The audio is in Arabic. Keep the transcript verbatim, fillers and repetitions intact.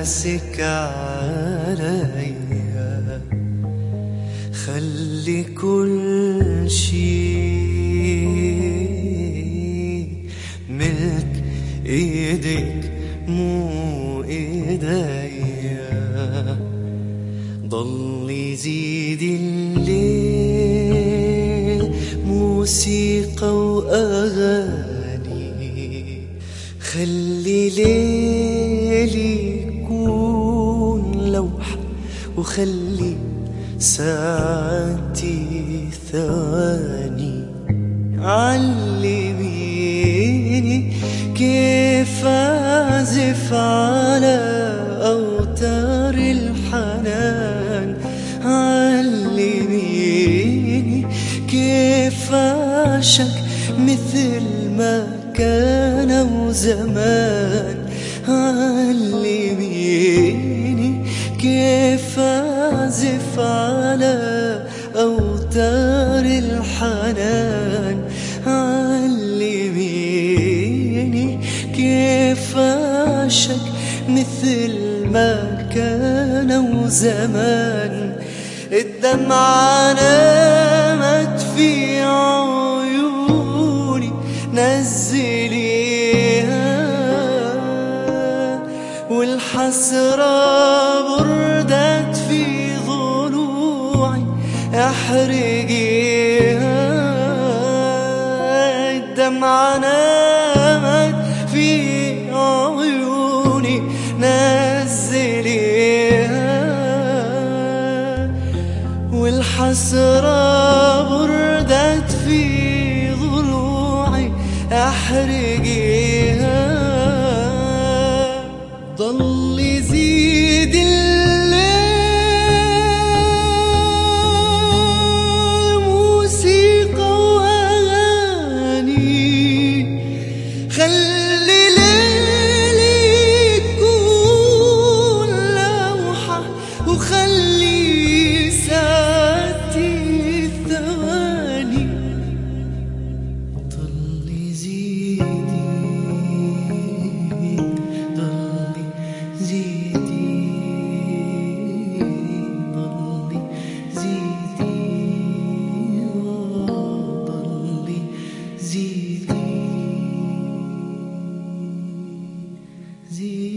قاسك عليا، خلي كل شي ملك ايدك مو ايديا. ضلي زيدي الليل موسيقى واغاني، خلي ليلي يكون لوحة وخلي ساعتي ثواني. علميني كيف أعزف على أوتار الحنان، علميني كيف أعشق مثل ما كانوا زمان، علميني كيف أعزف على أوتار الحنان، علميني كيف أعشق مثل ما كانوا زمان. الدمعة نامت في عيوني نزليها، والحسرة بردت في ضلوعي احرقيها. الدمعة نامت في عيوني نزليها، والحسرة بردت في ضلوعي احرقيها. ضل يزيد الليل موسيقى واغاني، خلي ليلي يكون لوحة وخلي ساعتي ثواني. ضل يزيد زيدي ضلي زيدي ضلي زيدي زيدي.